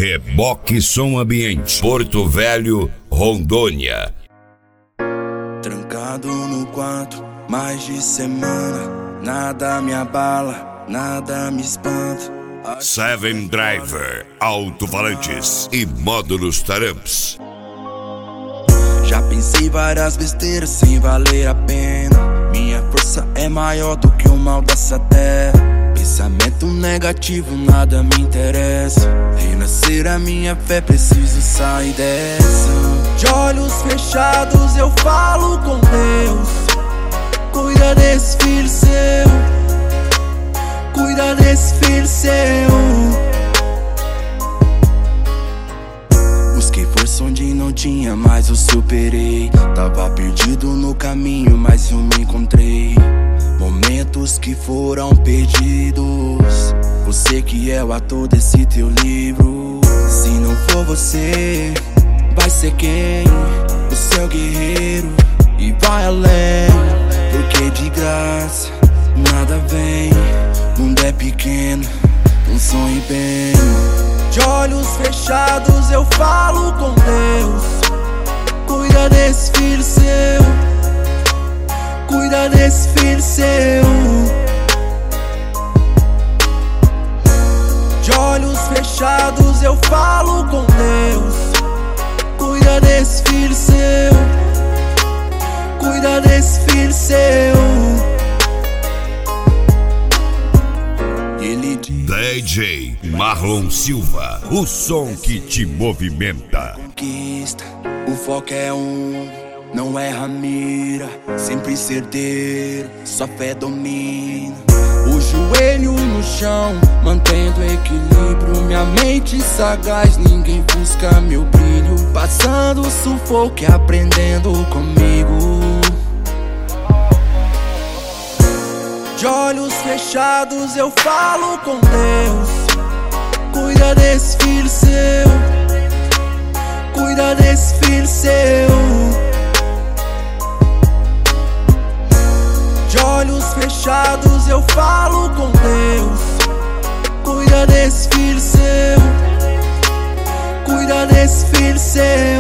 Reboque Som Ambiente, Porto Velho, Rondônia. Trancado no quarto, mais de semana, nada me abala, nada me espanta. Seven Driver, alto-falantes e módulos Taramps. Já pensei várias besteiras sem valer a pena. Minha força é maior do que o mal dessa terra. Pensamento negativo, nada me interessa. Renascer a minha fé, preciso sair dessa. De olhos fechados eu falo com Deus. Cuida desse filho seu, cuida desse filho seu. Busquei força onde não tinha, mas eu superei. Tava perdido no caminho, mas eu me encontrei. Momentos que foram perdidos, você que é o ator desse teu livro. Se não for você, vai ser quem? O seu guerreiro. E vai além, porque de graça nada vem. Mundo é pequeno, não sonhe bem. De olhos fechados eu falo com Deus. Cuida desse filho seu, cuida desse filho seu. De olhos fechados eu falo com Deus. Cuida desse filho seu, cuida desse filho seu. Ele diz: DJ Marlon Silva, o som que te movimenta. Conquista, o foco é não erra a mira, sempre certeiro, só fé domina. O joelho no chão, mantendo equilíbrio. Minha mente sagaz, ninguém busca meu brilho. Passando sufoco e aprendendo comigo. De olhos fechados eu falo com Deus. Cuida desse filho seu, cuida desse filho seu. De olhos fechados eu falo com Deus. Cuida desse filho seu, cuida desse filho seu.